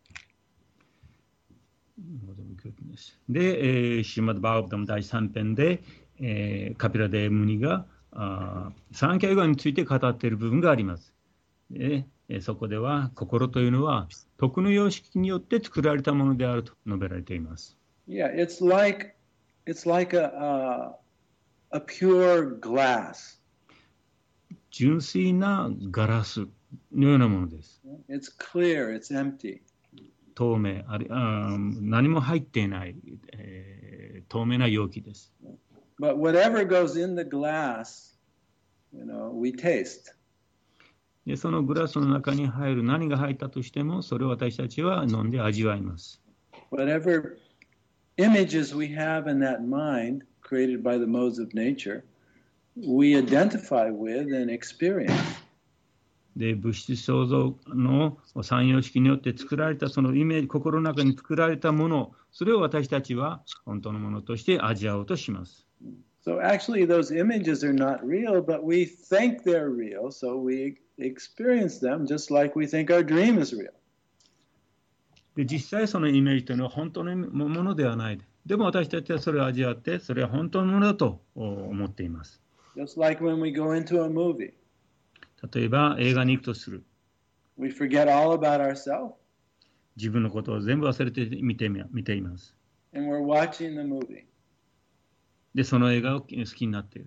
で、えー、シリマッド・バーガバタム第三編で、えー、カピラデームニがあサンキャヨガについて語っている部分があります。でえー、そこでは心というのは徳の様式によって作られたものであると述べられています。 Yeah, it's like, it's like a, a, a pure glass. 純粋なガラスのようなものです。 It's clear, it's empty. 透明あるあ、何も入っていない、えー、透明な容器です。 But whatever goes in the glass, you know, we taste. でそのグラスの中に入る何が入ったとしても、それを私たちは飲んで味わいます。 Whatever images we have in that mind created by the modes of nature, we identify with and experience. で物質創造の三様式によって作られたそのイメージ、心の中に作られたもの、それを私たちは本当のものとして味わおうとします。 So actually those images are not real, but we think they're real, so we experience them just like we think our dream is real. で実際そのイメージというのは本当のものではない。でも私たちはそれを味わって、それは本当のものだと思っています。 Just like when we go into a movie. 例えば映画に行くとする。 We forget all about ourselves. 自分のことを全部忘れて見て、見ています。 And we're watching the movie. で、その映画を好きになっている。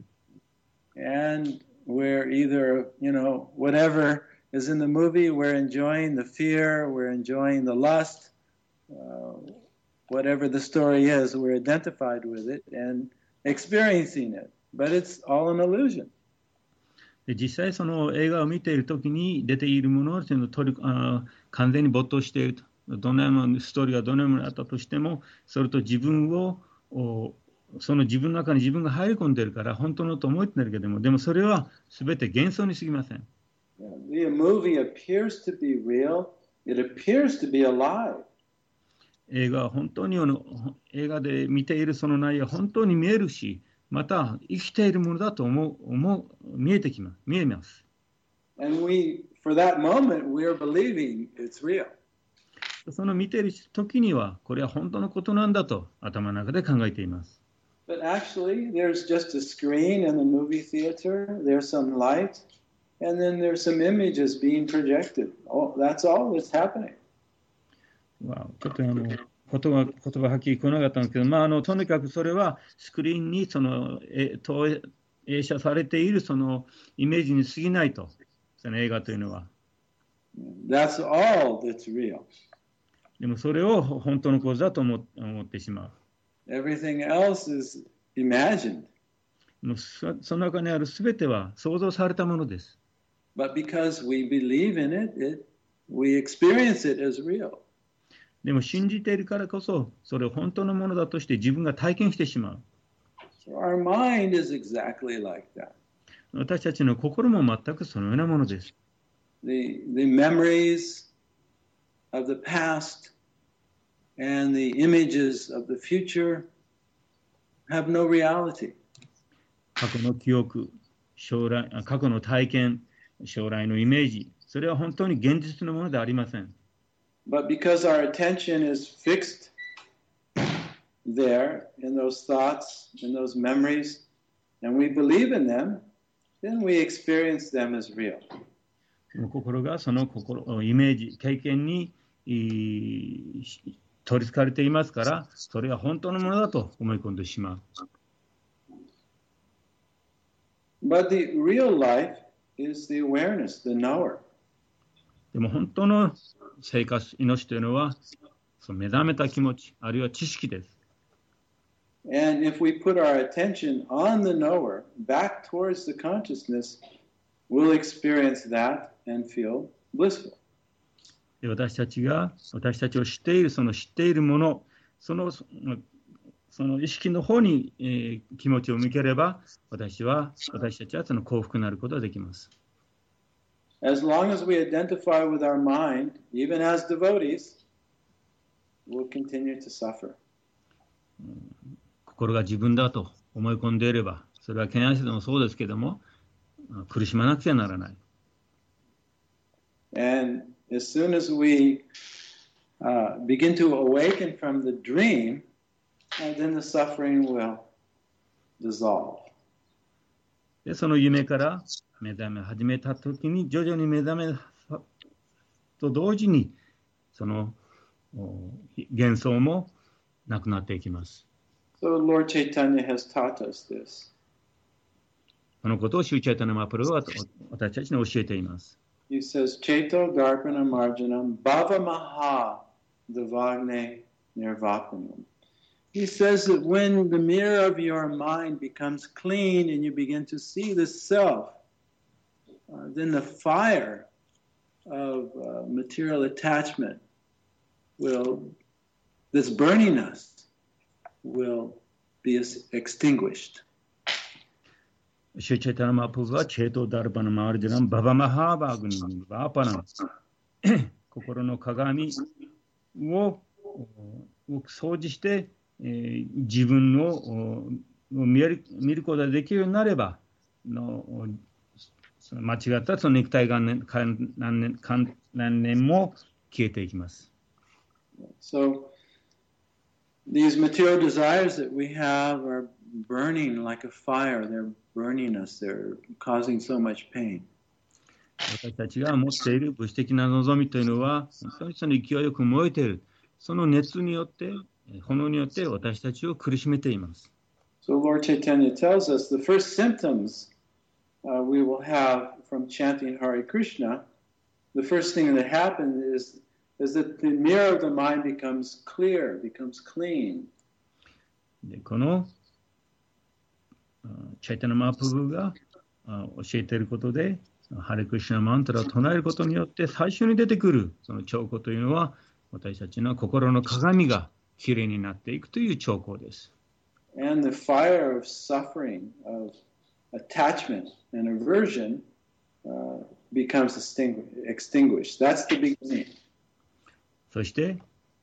And we're either, you know, whatever is in the movie, we're enjoying the fear, we're enjoying the lust, uh, whatever the story is, we're identified with it and experiencing it. But it's all an illusion. で実際その映画を見ているときに出ているものを取りあ完全に没頭していると。どのようなストーリーがどのようにあったとしても、それと自分をその自分の中に自分が入り込んでいるから本当のと思っているけれども、でもそれは全て幻想に過ぎません。 The movie appears to be real. It appears to be alive. 映画は本当に映画で見ているその内容は本当に見えるし、また生きているものだと思う、思う見えてきます、見えます。 And we, for that moment, we are believing it's real. その見ている時にはこれは本当のことなんだと頭の中で考えています。 But actually, there's just a screen in the movie theater. There's some light, and then there's some images being projected. Oh, that's all that's happening. わちょっとあの言葉言葉はっきり来なかったんですけど、まあ、あのとにかくそれはスクリーンにそのえ投映写されているそのイメージに過ぎないと、その映画というのは。 That's all that's real. でもそれを本当のことだと思ってしまう。 Everything else is imagined. もうその中にあるすべては想像されたものです。 But because we believe in it, it we experience it as real. でも信じているからこそ、それを本当のものだとして自分が体験してしまう。 So our mind is exactly like that. 私たちの心も全くそのようなものです。 The, the memories of the past and the images of the future have no reality. 過去の記憶、将来、過去の体験、将来のイメージ、それは本当に現実のものではありません。 But because our attention is fixed there in those thoughts, in those memories, and we believe in them, then we experience them as real. 心がその心、イメージ、経験に取り憑かれていますから、それは本当のものだと思い込んでしまう。 But the real life is the awareness, the knower. でも本当の生活、命というのは、その目覚めた気持ち、あるいは知識です。 And if we put our attention on the knower, back towards the consciousness, we'll experience that and feel blissful. で私たちが、私たちを知っている、その知っているもの、その、その意識の方に、えー、気持ちを向ければ、私は、私たちはその幸福になることができます。 As long as we identify with our mind, even as devotees, we'll continue to suffer. 心が自分だと思い込んでいれば、それは敬愛者でもそうですけども、苦しまなくちゃならない。 And as soon as we uh, begin to awaken from the dream, uh, then the suffering will dissolve. で、その夢から目覚め始めたときに、徐々に目覚めと同時に、その幻想もなくなっていきます。 So Lord Chaitanya has taught us this. このことをシューチャイタナマプルは私たちに教えています。 He says, Chaito Darpana Marjanam Bhava Maha Devagne Nirvapanam. He says that when the mirror of your mind becomes clean and you begin to see the self, uh, then the fire of uh, material attachment will, that's burning us, will be extinguished. シューチャイタナマプルはチェートダルパナマルジャナンババマハーバーグニバーパナン心の鏡を掃除して、えー、自分を見る、見ることができるようになればのその間違ったその肉体観念、観念、観念も消えていきます。 So these material desires that we have are burning like a fire. They're burning us. They're causing so much pain. 私たちが持っている物質的な望みというのは本当にその勢いよく燃えている。その熱によって、炎によって私たちを苦しめています。 So Lord Chaitanya tells us the first symptoms uh, we will have from chanting Hare Krishna, the first thing that happens is, is that the mirror of the mind becomes clear, becomes clean. でこのチャイタナマプブが教えていることで、ハレクリシュナマントラを唱えることによって最初に出てくるその兆候というのは、私たちの心の鏡がきれいになっていくという兆候です。 And the fire of suffering, of attachment and aversion uh, becomes extinguished. That's the beginning. そして、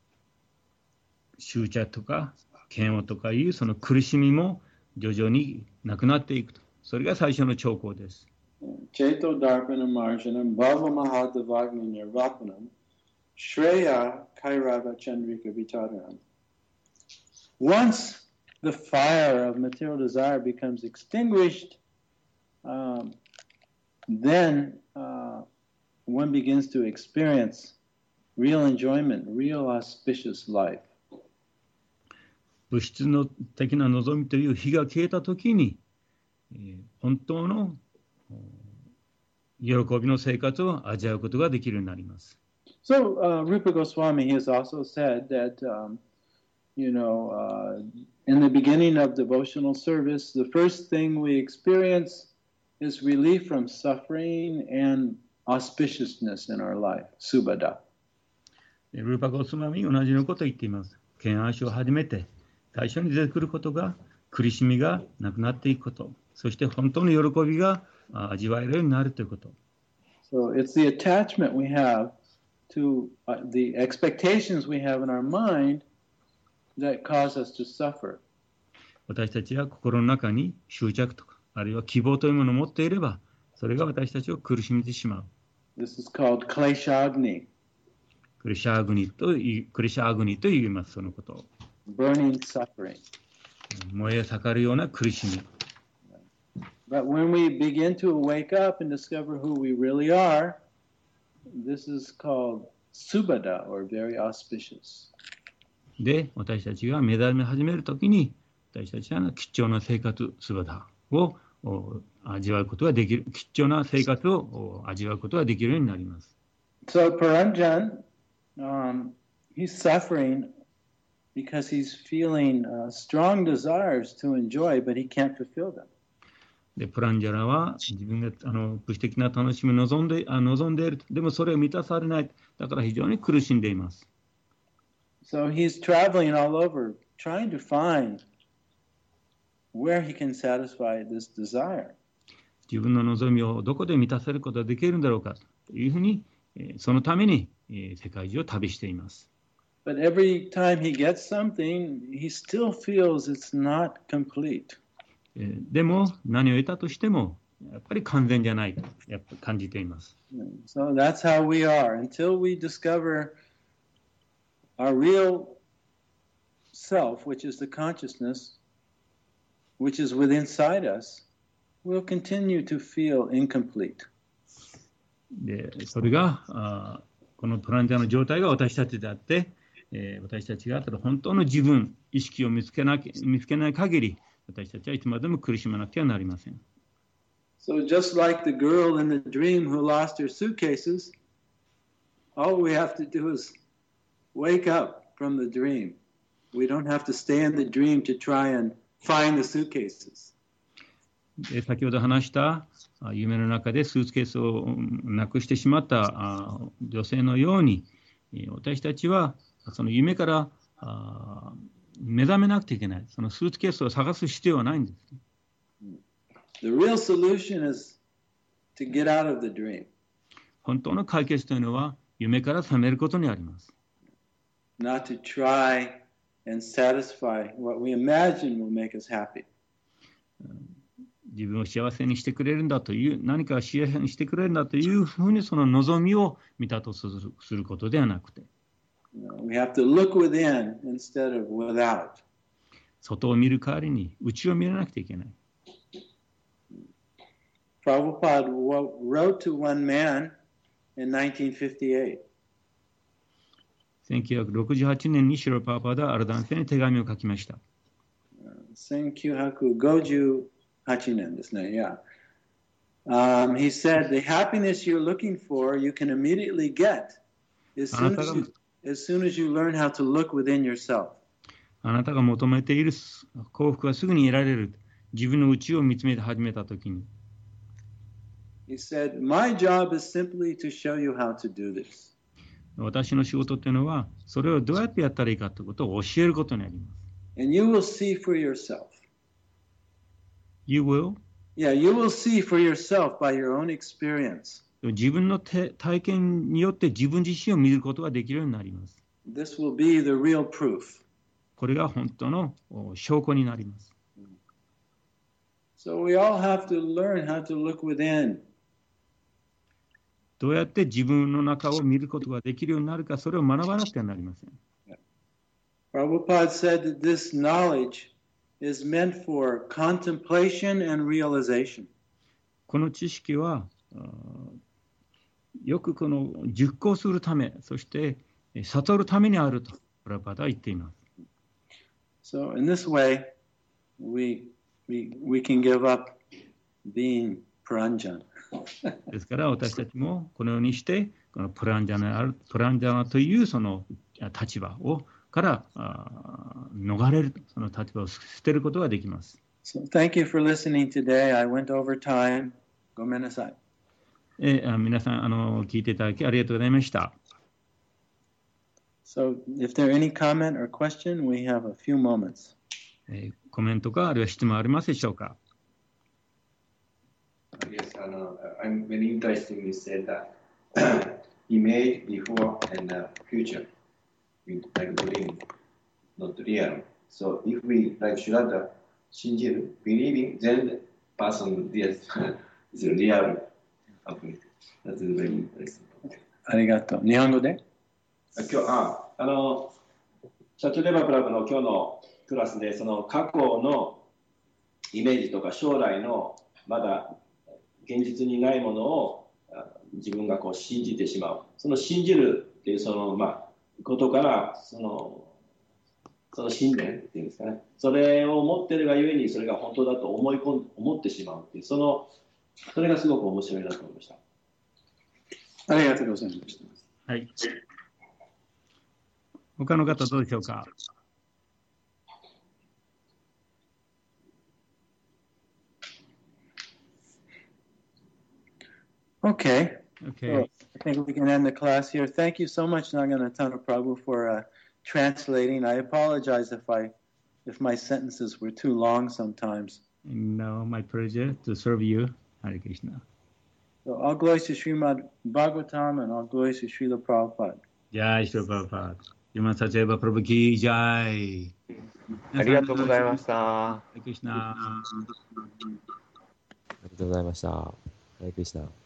執着とか嫌悪とかいうその苦しみも徐々になくなっていくと。それが最初の兆候です。 Chaito Darpana Marjanam Bhava Mahadavagni Nirvapanam Shreya Kairava Chandrika Vitaranam. Once the fire of material desire becomes extinguished, um, then uh, one begins to experience real enjoyment, real auspicious life. 物質の的な望みという火が消えたときに、えー、本当の喜びの生活を味わうことができるようになります。 So, uh, Rupa Goswami has also said that, um, you know, uh, in the beginning of devotional service, the first thing we experience is relief from suffering and auspiciousness in our life, subhada. ルーパ・ゴスワミ同じのことを言っています。敬愛者を始めて、最初に出てくることが苦しみがなくなっていくこと、そして本当の喜びが味わえるようになるということ。 So it's the attachment we have to uh, the expectations we have in our mind that cause us to suffer. 私たちは心の中に執着とか、あるいは希望というものを持っていれば、それが私たちを苦しめてしまう。 This is called kleshagni. クリシャーグニと言い、クリシャーグニと言います、そのことを。 Burning suffering. 燃え盛るような苦しみ。 But when we begin to wake up and discover who we really are, this is called subhada, or very auspicious. で、私たちが目覚め始めるときに、私たちは貴重な生活、スバダをお味わうことができる、貴重な生活をお味わうことができるようになります。 So Paranjan, um, he's suffering because he's feeling uh, strong desires to enjoy, but he can't fulfill them. でプランジャラは自分があの物質的な楽しみを望んであ望んでいる。でもそれを満たされない。だから非常に苦しんでいます。 So he's traveling all over, trying to find where he can satisfy this desire. 自分の望みをどこで満たせることができるんだろうかというふうに、えーそのために、えー世界中を旅しています。 But every time he gets something, he still feels it's not complete. えーでも何を得たとしてもやっぱり完全じゃないとやっぱ感じています。 So that's how we are. Until we discover our real self, which is the consciousness, which is within inside us, we'll continue to feel incomplete. でそれがあこのプランジャの状態が私たちであって、えー私たちが本当の自分意識を見つけなき見つけない限り私たちはいつまでも苦しまなくてはなりません。 So just like the girl in the dream who lost her suitcases, all we have to do is wake up from the dream. We don't have to stay in the dream to try and find the suitcases. で先ほど話したあ夢の中でスーツケースをうんなくしてしまったあ女性のように、えー私たちはその夢からあ目覚めなくてはいけない。そのスーツケースを探す必要はないんです。 The real solution is to get out of the dream, 本当の解決というのは夢から覚めることにあります。 not to try and satisfy what we imagine will make us happy. 自分を幸せにしてくれるんだという何か幸せにしてくれるんだというふうにその望みを満たとするすることではなくて You know, we have to look within instead of without. 外を見る代わりに内を見らなくてはいけない。 Prabhupada wo- wrote to one man in nineteen fifty-eight. せんきゅうひゃくろくじゅうはちねんにシロパーパーダある男性に手紙を書きました。 Senkyu Goju Hachinen, yeah. Um, he said, the happiness you're looking for, you can immediately get as soon as you, as soon as you learn how to look within yourself. あなたが求めている幸福はすぐに得られる。自分の内を見つめて始めたときに。 He said, my job is simply to show you how to do this. 私の仕事というのはそれをどうやってやったらいいかということを教えることになります。 And you will see for yourself. You will? Yeah, you will see for yourself by your own experience. 自分の体験によって自分自身を見ることができるようになります。 This will be the real proof. これが本当の証拠になります。 So we all have to learn how to look within. どうやって自分の中を見ることができるようになるか、それを学ばなくてはなりません。 Prabhupada said that this knowledge is meant for contemplation and realization. この知識はあよくこの熟考するため、そして悟るためにあるとプラパダは言っています。 So in this way, we, we, we can give up being Paranjan. ですから私たちもこのようにしてこのプランジャナあるプランジャナというその立場をからあ逃れるその立場を捨てることができます。 So thank you for listening today. I went over time. ごめんなさい。 えあ皆さんあの聞いていただきありがとうございました。 So if there are any comment or question, we have a few moments. えーコメントかあるいは質問ありますでしょうか。 Yes, I know. I'm very interesting. You said that image before and uh, future, with like dream, not real. So if we like Shraddha, Shinjiru, believing, then person yes is real. Okay, that's very interesting. ありがとう。日本語で今日ああの社長レバークラブの今日のクラスでその過去のイメージとか将来のまだ現実にないものをあ自分がこう信じてしまうその信じるっていうそのまあことからそのその信念っていうんですかね、それを持ってるがゆえにそれが本当だと思い込ん思ってしまうっていう、そのそれがすごく面白いなと思いました。 ありがとうございました。 はい。他の方どうでしょうか。 Okay. Okay. So I think we can end the class here. Thank you so much, Naganatana Prabhu, for uh, translating. I apologize if I, if my sentences were too long sometimes. No, my pleasure to serve you. Hare Krishna. So all glories to Srimad Bhagavatam and all glories to Srila Prabhupada. Jai Shri Prabhupada. Srimad Satyabhama Prabhu ki Jai. ありがとうございました。 Hare Krishna. ありがとうございました。ハレクリシナ。